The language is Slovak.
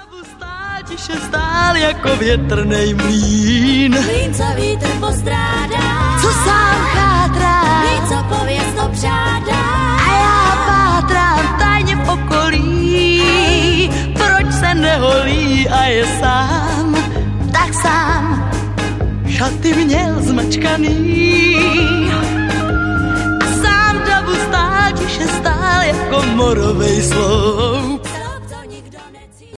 Tiše stál jako větrnej mlín. Mlín, co vítr postrádá, co sám chátrá, mlín, co pověst opřádá. A já pátrám tajně v okolí, proč se neholí a je sám, tak sám. Šaty měl zmačkaný a sám davu stál, tiše stál jako morovej slon.